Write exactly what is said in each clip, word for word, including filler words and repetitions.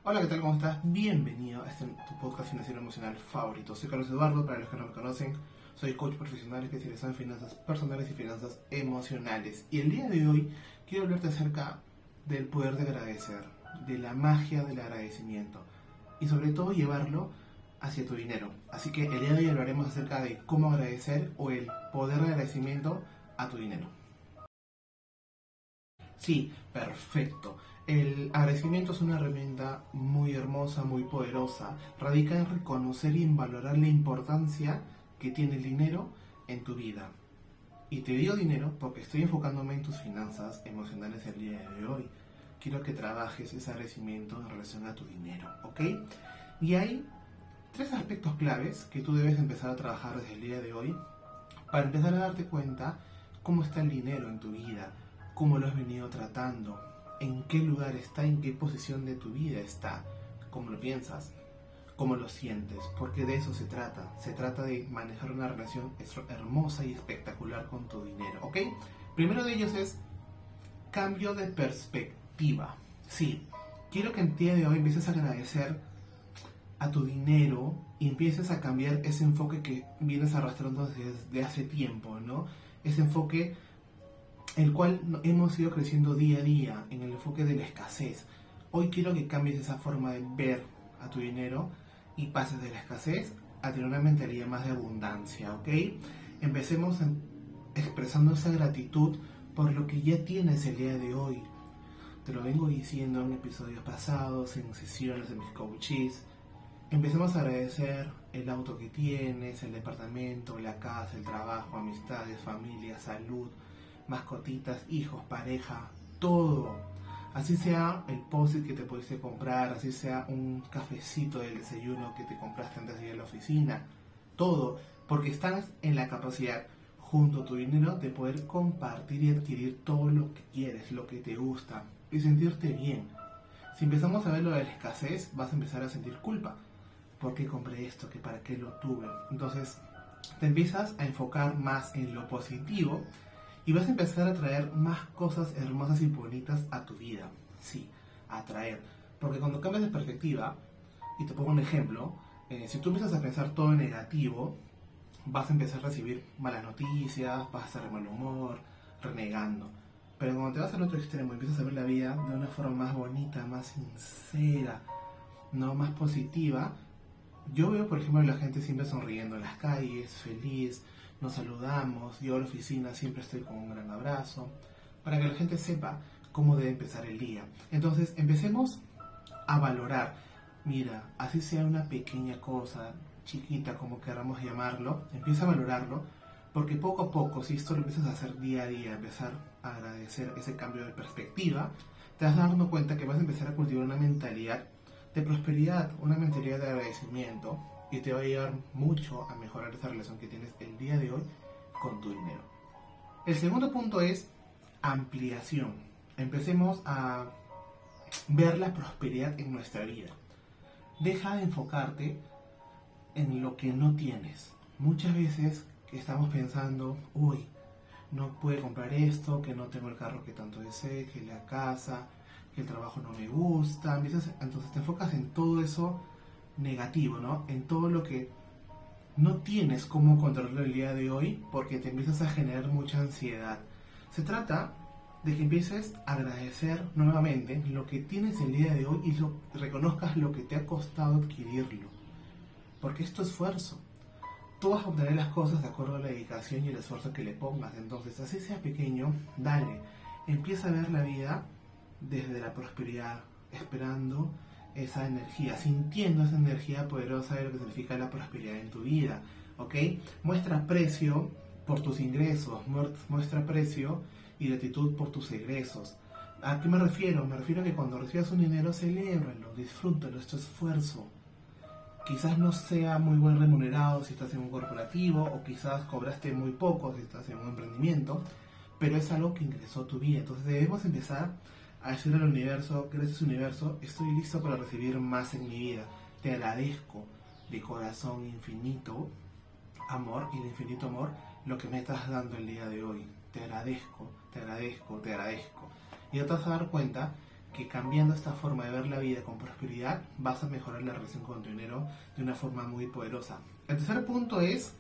Hola, ¿qué tal? ¿Cómo estás? Bienvenido a este tu podcast financiero emocional favorito. Soy Carlos Eduardo, para los que no me conocen, soy coach profesional especializado en finanzas personales y finanzas emocionales. Y el día de hoy quiero hablarte acerca del poder de agradecer, de la magia del agradecimiento y sobre todo llevarlo hacia tu dinero. Así que el día de hoy hablaremos acerca de cómo agradecer o el poder de agradecimiento a tu dinero. Sí, perfecto. El agradecimiento es una herramienta muy hermosa, muy poderosa. Radica en reconocer y en valorar la importancia que tiene el dinero en tu vida. Y te digo dinero porque estoy enfocándome en tus finanzas emocionales el día de hoy. Quiero que trabajes ese agradecimiento en relación a tu dinero, ¿ok? Y hay tres aspectos claves que tú debes empezar a trabajar desde el día de hoy para empezar a darte cuenta cómo está el dinero en tu vida, cómo lo has venido tratando, en qué lugar está, en qué posición de tu vida está, cómo lo piensas, cómo lo sientes, porque de eso se trata. Se trata de manejar una relación hermosa y espectacular con tu dinero, ¿ok? Primero de ellos es cambio de perspectiva. Sí, quiero que el día de hoy empieces a agradecer a tu dinero y empieces a cambiar ese enfoque que vienes arrastrando desde hace tiempo, ¿no? Ese enfoque el cual hemos ido creciendo día a día en el enfoque de la escasez. Hoy quiero que cambies esa forma de ver a tu dinero y pases de la escasez a tener una mentalidad más de abundancia, ¿ok? Empecemos en, expresando esa gratitud por lo que ya tienes el día de hoy. Te lo vengo diciendo en episodios pasados, en sesiones de mis coaches. Empecemos a agradecer el auto que tienes, el departamento, la casa, el trabajo, amistades, familia, salud, mascotitas, hijos, pareja, todo. Así sea el post-it que te pudiste comprar, así sea un cafecito del desayuno que te compraste antes de ir a la oficina, todo, porque estás en la capacidad, junto a tu dinero, de poder compartir y adquirir todo lo que quieres, lo que te gusta y sentirte bien. Si empezamos a ver lo de la escasez, vas a empezar a sentir culpa. ¿Por qué compré esto? ¿Que para qué lo tuve? Entonces, te empiezas a enfocar más en lo positivo y vas a empezar a traer más cosas hermosas y bonitas a tu vida. Sí, a traer. Porque cuando cambias de perspectiva, y te pongo un ejemplo, eh, si tú empiezas a pensar todo en negativo, vas a empezar a recibir malas noticias, vas a estar de mal humor, renegando. Pero cuando te vas al otro extremo y empiezas a ver la vida de una forma más bonita, más sincera, no más positiva, yo veo, por ejemplo, a la gente siempre sonriendo en las calles, feliz, nos saludamos, yo a la oficina siempre estoy con un gran abrazo, para que la gente sepa cómo debe empezar el día. Entonces, empecemos a valorar, mira, así sea una pequeña cosa, chiquita, como queramos llamarlo, empieza a valorarlo, porque poco a poco, si esto lo empiezas a hacer día a día, empezar a agradecer ese cambio de perspectiva, te vas dando cuenta que vas a empezar a cultivar una mentalidad de prosperidad, una mentalidad de agradecimiento, y te va a ayudar mucho a mejorar esa relación que tienes el día de hoy con tu dinero. El segundo punto es ampliación. Empecemos a ver la prosperidad en nuestra vida. Deja de enfocarte en lo que no tienes. Muchas veces que estamos pensando, uy, no puedo comprar esto, que no tengo el carro que tanto deseo, que la casa, que el trabajo no me gusta. Empiezas, entonces te enfocas en todo eso negativo, ¿no? En todo lo que no tienes cómo controlar el día de hoy, porque te empiezas a generar mucha ansiedad. Se trata de que empieces a agradecer nuevamente lo que tienes el día de hoy y lo, reconozcas lo que te ha costado adquirirlo, porque es tu esfuerzo. Tú vas a obtener las cosas de acuerdo a la dedicación y el esfuerzo que le pongas. Entonces, así sea pequeño, dale, empieza a ver la vida desde la prosperidad, esperando esa energía, sintiendo esa energía poderosa de lo que significa la prosperidad en tu vida, ¿ok? Muestra aprecio por tus ingresos, muestra aprecio y gratitud por tus egresos. ¿A qué me refiero? Me refiero a que cuando recibas un dinero, celébralo, disfrútalo, es tu esfuerzo. Quizás no sea muy buen remunerado si estás en un corporativo, o quizás cobraste muy poco si estás en un emprendimiento, pero es algo que ingresó a tu vida. Entonces debemos empezar a decir al universo, gracias universo, estoy listo para recibir más en mi vida. Te agradezco de corazón infinito, amor y de infinito amor, lo que me estás dando el día de hoy. Te agradezco, te agradezco, te agradezco. Y ya te vas a dar cuenta que cambiando esta forma de ver la vida con prosperidad vas a mejorar la relación con tu dinero de una forma muy poderosa. El tercer punto es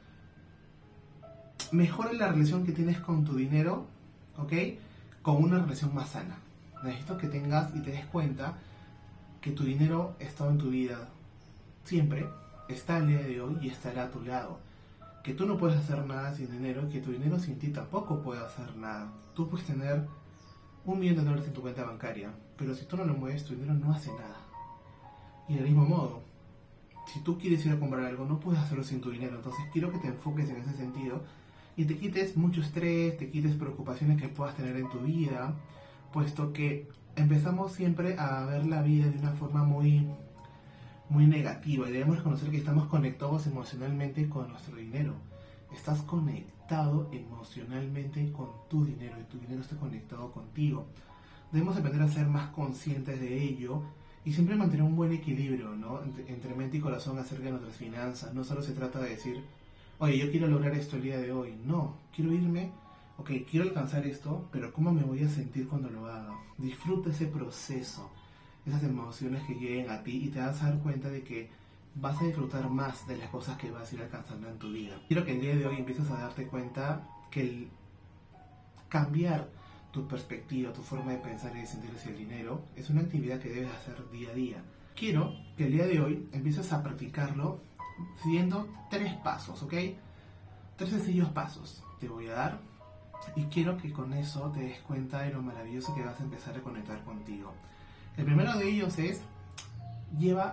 mejora la relación que tienes con tu dinero, ¿ok? Con una relación más sana. Necesito que tengas y te des cuenta que tu dinero ha estado en tu vida siempre, está el día de hoy y estará a tu lado. Que tú no puedes hacer nada sin dinero, que tu dinero sin ti tampoco puede hacer nada. Tú puedes tener un millón de dólares en tu cuenta bancaria, pero si tú no lo mueves, tu dinero no hace nada. Y del mismo modo, si tú quieres ir a comprar algo, no puedes hacerlo sin tu dinero. Entonces quiero que te enfoques en ese sentido y te quites mucho estrés, te quites preocupaciones que puedas tener en tu vida, puesto que empezamos siempre a ver la vida de una forma muy, muy negativa y debemos reconocer que estamos conectados emocionalmente con nuestro dinero. Estás conectado emocionalmente con tu dinero y tu dinero está conectado contigo. Debemos aprender a ser más conscientes de ello y siempre mantener un buen equilibrio, ¿no? entre, entre mente y corazón acerca de nuestras finanzas. No solo se trata de decir, oye, yo quiero lograr esto el día de hoy. No, quiero irme, ok, quiero alcanzar esto, pero ¿cómo me voy a sentir cuando lo haga? Disfruta ese proceso, esas emociones que lleguen a ti y te vas a dar cuenta de que vas a disfrutar más de las cosas que vas a ir alcanzando en tu vida. Quiero que el día de hoy empieces a darte cuenta que el cambiar tu perspectiva, tu forma de pensar y de sentir hacia el dinero es una actividad que debes hacer día a día. Quiero que el día de hoy empieces a practicarlo siguiendo tres pasos, ¿ok? Tres sencillos pasos te voy a dar y quiero que con eso te des cuenta de lo maravilloso que vas a empezar a conectar contigo. El primero de ellos es, lleva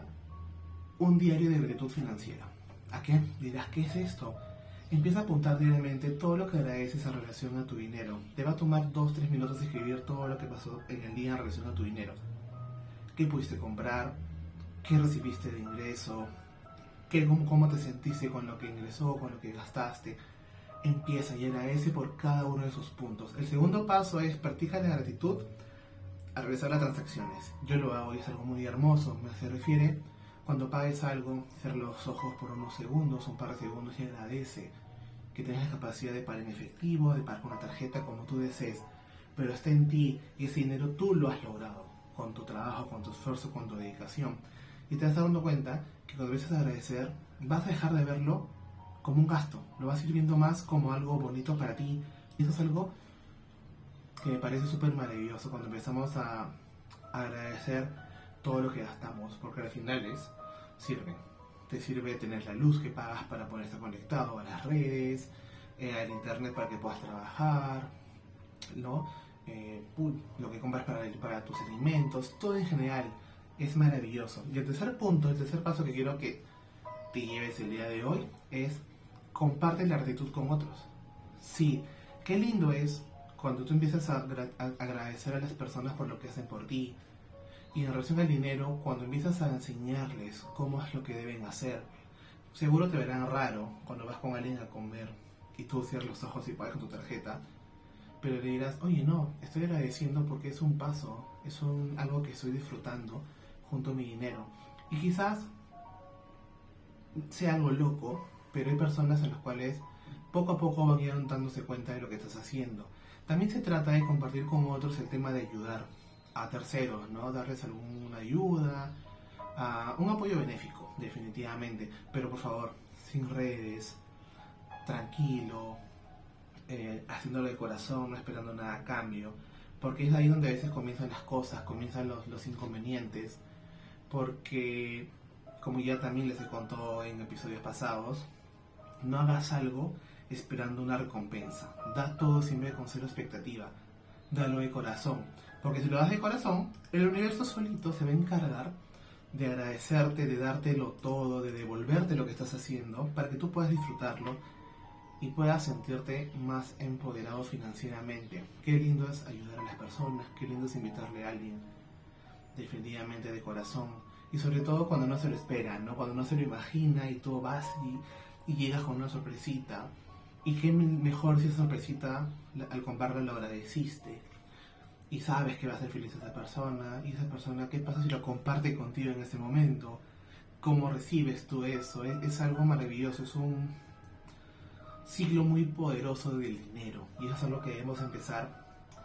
un diario de gratitud financiera. ¿A qué? Dirás, ¿qué es esto? Empieza a apuntar diariamente todo lo que agradeces en relación a tu dinero. Te va a tomar dos tres minutos escribir todo lo que pasó en el día en relación a tu dinero. ¿Qué pudiste comprar? ¿Qué recibiste de ingreso? ¿Qué, cómo, ¿Cómo te sentiste con lo que ingresó, con lo que gastaste? Empieza y agradece por cada uno de esos puntos. El segundo paso es practica la gratitud al realizar las transacciones. Yo lo hago y es algo muy hermoso. Me se refiere cuando pagues algo, cierra los ojos por unos segundos, un par de segundos y agradece que tengas la capacidad de pagar en efectivo, de pagar con una tarjeta como tú desees, pero está en ti y ese dinero tú lo has logrado con tu trabajo, con tu esfuerzo, con tu dedicación. Y te vas dando cuenta que cuando empiezas a agradecer, vas a dejar de verlo como un gasto, lo vas a ir viendo más como algo bonito para ti. Y eso es algo que me parece súper maravilloso cuando empezamos a agradecer todo lo que gastamos, porque al final es, sirve. Te sirve tener la luz que pagas para poder estar conectado a las redes, eh, al internet para que puedas trabajar, ¿no? Eh, lo que compras para, para tus alimentos, todo en general es maravilloso. Y el tercer punto, el tercer paso que quiero que te lleves el día de hoy es comparte la gratitud con otros. Sí, qué lindo es cuando tú empiezas a, a, a agradecer a las personas por lo que hacen por ti. Y en relación al dinero, cuando empiezas a enseñarles cómo es lo que deben hacer, seguro te verán raro cuando vas con alguien a comer y tú cierras los ojos y pagas con tu tarjeta, pero le dirás, oye, no, estoy agradeciendo porque es un paso, es un, algo que estoy disfrutando junto a mi dinero. Y quizás sea algo loco, pero hay personas en las cuales poco a poco van a ir dándose cuenta de lo que estás haciendo. También se trata de compartir con otros el tema de ayudar a terceros, ¿no? Darles alguna ayuda, uh, un apoyo benéfico, definitivamente, pero por favor, sin redes, tranquilo, eh, haciéndolo de corazón, no esperando nada a cambio, porque es ahí donde a veces comienzan las cosas, comienzan los, los inconvenientes, porque, como ya también les he contado en episodios pasados, no hagas algo esperando una recompensa, da todo siempre con cero expectativa, dalo de corazón. Porque si lo das de corazón, el universo solito se va a encargar de agradecerte, de dártelo todo, de devolverte lo que estás haciendo, para que tú puedas disfrutarlo y puedas sentirte más empoderado financieramente. Qué lindo es ayudar a las personas, qué lindo es invitarle a alguien, definitivamente de corazón. Y sobre todo cuando no se lo espera, ¿no? Cuando no se lo imagina y tú vas y, y llegas con una sorpresita. Y qué mejor si esa sorpresita, al comprarla, lo agradeciste. Y sabes que va a ser feliz esa persona, y esa persona, ¿qué pasa si lo comparte contigo en ese momento? ¿Cómo recibes tú eso? Es, es algo maravilloso, es un ciclo muy poderoso del dinero, y eso es algo que debemos empezar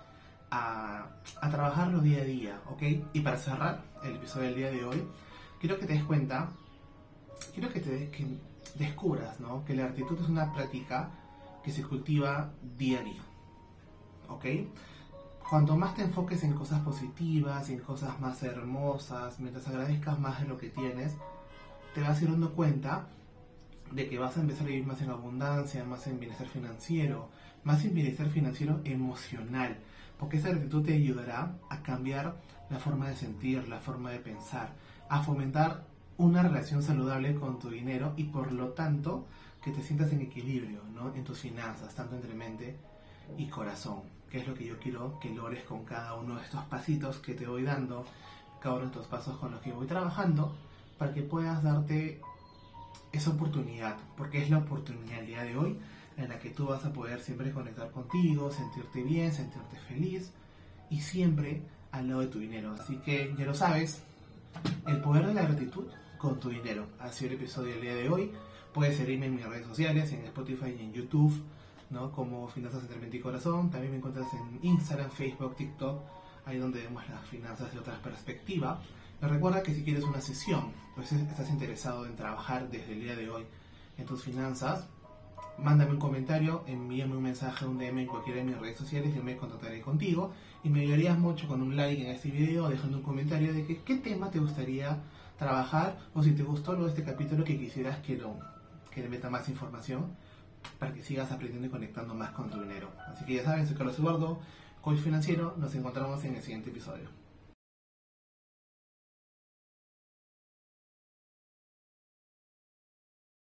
a, a trabajarlo día a día, ¿ok? Y para cerrar el episodio del día de hoy, quiero que te des cuenta, quiero que te que descubras, ¿no? Que la gratitud es una práctica que se cultiva día a día, ¿ok? Cuanto más te enfoques en cosas positivas, en cosas más hermosas, mientras agradezcas más de lo que tienes, te vas a ir dando cuenta de que vas a empezar a vivir más en abundancia, más en bienestar financiero, más en bienestar financiero emocional, porque esa gratitud te ayudará a cambiar la forma de sentir, la forma de pensar, a fomentar una relación saludable con tu dinero y por lo tanto que te sientas en equilibrio, ¿no? En tus finanzas, tanto entre mente y corazón, que es lo que yo quiero que logres con cada uno de estos pasitos que te voy dando, cada uno de estos pasos con los que voy trabajando, para que puedas darte esa oportunidad, porque es la oportunidad el día de hoy en la que tú vas a poder siempre conectar contigo, sentirte bien, sentirte feliz y siempre al lado de tu dinero. Así que ya lo sabes, el poder de la gratitud con tu dinero. Ha sido el episodio del día de hoy. Puedes seguirme en mis redes sociales, en Spotify y en YouTube, ¿no? Como Finanzas entre Mente y Corazón. También me encuentras en Instagram, Facebook, TikTok, ahí donde vemos las finanzas de otra perspectiva. Pero recuerda que si quieres una sesión, pues estás interesado en trabajar desde el día de hoy en tus finanzas, mándame un comentario, envíame un mensaje, un D M en cualquiera de mis redes sociales, yo me contactaré contigo y me ayudarías mucho con un like en este video, dejando un comentario de que, qué tema te gustaría trabajar o si te gustó lo de este capítulo que quisieras que, lo, que le meta más información para que sigas aprendiendo y conectando más con tu dinero. Así que ya saben, soy Carlos Eduardo, coach financiero, nos encontramos en el siguiente episodio.